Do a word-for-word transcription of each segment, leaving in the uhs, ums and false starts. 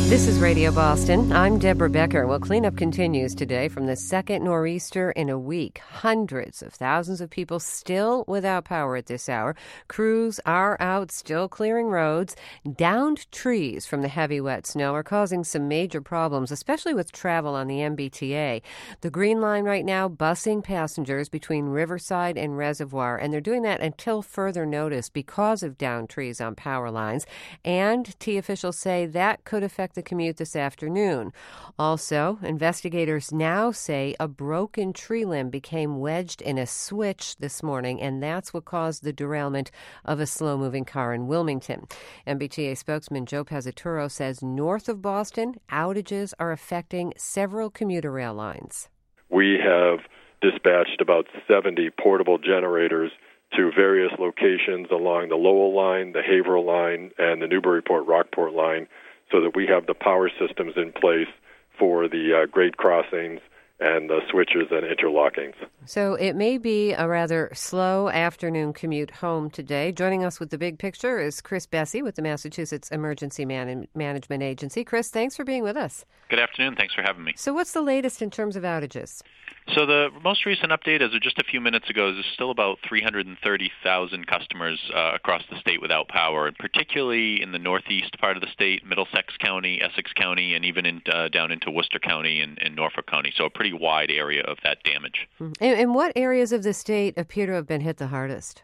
This is Radio Boston. I'm Deborah Becker. Well, cleanup continues today from the second nor'easter in a week. Hundreds of thousands of people still without power at this hour. Crews are out still clearing roads. Downed trees from the heavy wet snow are causing some major problems, especially with travel on the M B T A. The Green Line right now busing passengers between Riverside and Reservoir, and they're doing that until further notice because of downed trees on power lines. And T officials say that could affect the commute this afternoon. Also, investigators now say a broken tree limb became wedged in a switch this morning, and that's what caused the derailment of a slow-moving car in Wilmington. M B T A spokesman Joe Pesaturo says north of Boston, outages are affecting several commuter rail lines. We have dispatched about seventy portable generators to various locations along the Lowell line, the Haverhill line, and the Newburyport-Rockport line, so that we have the power systems in place for the uh, grade crossings and the switches and interlockings. So it may be a rather slow afternoon commute home today. Joining us with the big picture is Chris Bessey with the Massachusetts Emergency Man- Management Agency. Chris, thanks for being with us. Good afternoon. Thanks for having me. So what's the latest in terms of outages? So the most recent update, as of just a few minutes ago, is there's still about three hundred thirty thousand customers uh, across the state without power, and particularly in the northeast part of the state, Middlesex County, Essex County, and even in, uh, down into Worcester County and, and Norfolk County. So a pretty wide area of that damage. And, and what areas of the state appear to have been hit the hardest?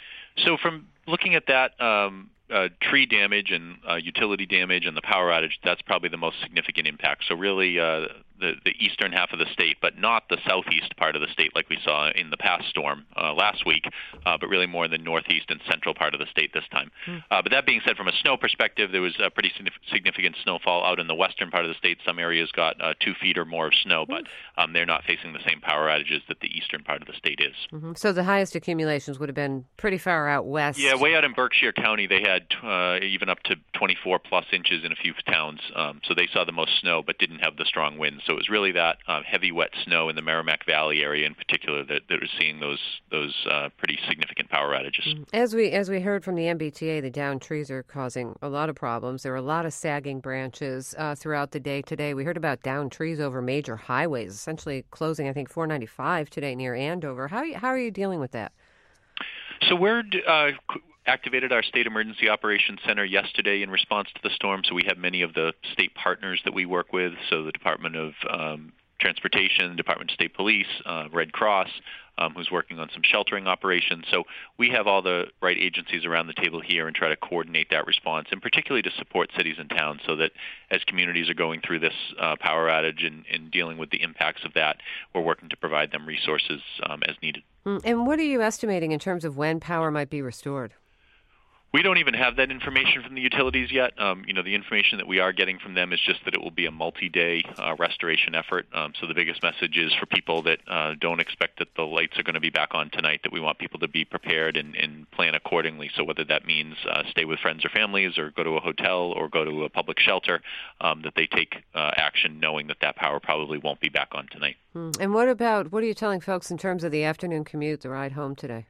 So from looking at that, um, uh, tree damage and uh, utility damage and the power outage, that's probably the most significant impact. So really uh, the, the eastern half of the state, but not the southeast part of the state like we saw in the past storm uh, last week, uh, but really more in the northeast and central part of the state this time. Mm. Uh, but that being said, from a snow perspective, there was a pretty significant snowfall out in the western part of the state. Some areas got uh, two feet or more of snow, but um, they're not facing the same power outages that the eastern part of the state is. Mm-hmm. So the highest accumulations would have been pretty far out west. Yeah, way out in Berkshire County, they had uh, even up to twenty-four plus inches in a few towns. Um, so they saw the most snow, but didn't have the strong winds. So it was really that uh, heavy, wet snow in the Merrimack Valley area in particular that, that was seeing those those uh, pretty significant power outages. As we as we heard from the M B T A, the downed trees are causing a lot of problems. There are a lot of sagging branches uh, throughout the day today. We heard about downed trees over major highways, essentially closing, I think, four ninety-five today near Andover. How, how are you dealing with that? So we're uh, activated our State Emergency Operations Center yesterday in response to the storm. So we have many of the state partners that we work with, so the Department of um, Transportation, Department of State Police, uh, Red Cross, um, who's working on some sheltering operations. So we have all the right agencies around the table here and try to coordinate that response, and particularly to support cities and towns so that as communities are going through this uh, power outage and, and dealing with the impacts of that, we're working to provide them resources um, as needed. And what are you estimating in terms of when power might be restored? We don't even have that information from the utilities yet. Um, you know, the information that we are getting from them is just that it will be a multi-day uh, restoration effort. Um, so the biggest message is for people that uh, don't expect that the lights are going to be back on tonight, that we want people to be prepared and, and plan accordingly. So whether that means uh, stay with friends or families or go to a hotel or go to a public shelter, um, that they take uh, action knowing that that power probably won't be back on tonight. And what about, what are you telling folks in terms of the afternoon commute, the ride home today?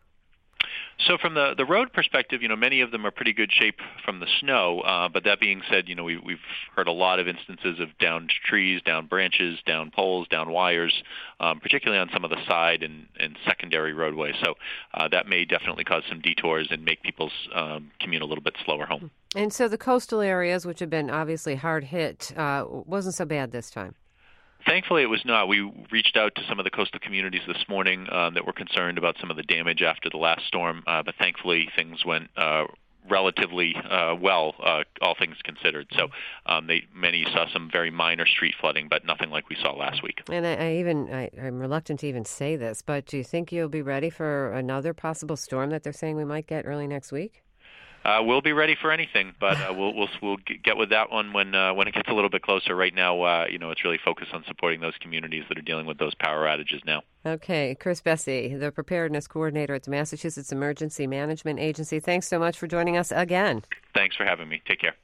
So from the, the road perspective, you know, many of them are pretty good shape from the snow. Uh, but that being said, you know, we, we've heard a lot of instances of downed trees, down branches, down poles, down wires, um, particularly on some of the side and, and secondary roadways. So uh, that may definitely cause some detours and make people's um, commute a little bit slower home. And so the coastal areas, which have been obviously hard hit, uh, wasn't so bad this time. Thankfully, it was not. We reached out to some of the coastal communities this morning um, that were concerned about some of the damage after the last storm, uh, but thankfully things went uh, relatively uh, well, uh, all things considered. So um, they many saw some very minor street flooding, but nothing like we saw last week. And I, I even I, I'm reluctant to even say this, but do you think you'll be ready for another possible storm that they're saying we might get early next week? Uh, we'll be ready for anything, but uh, we'll we'll we'll get with that one when uh, when it gets a little bit closer. Right now, uh, you know, it's really focused on supporting those communities that are dealing with those power outages now. Okay, Chris Bessey, the preparedness coordinator at the Massachusetts Emergency Management Agency. Thanks so much for joining us again. Thanks for having me. Take care.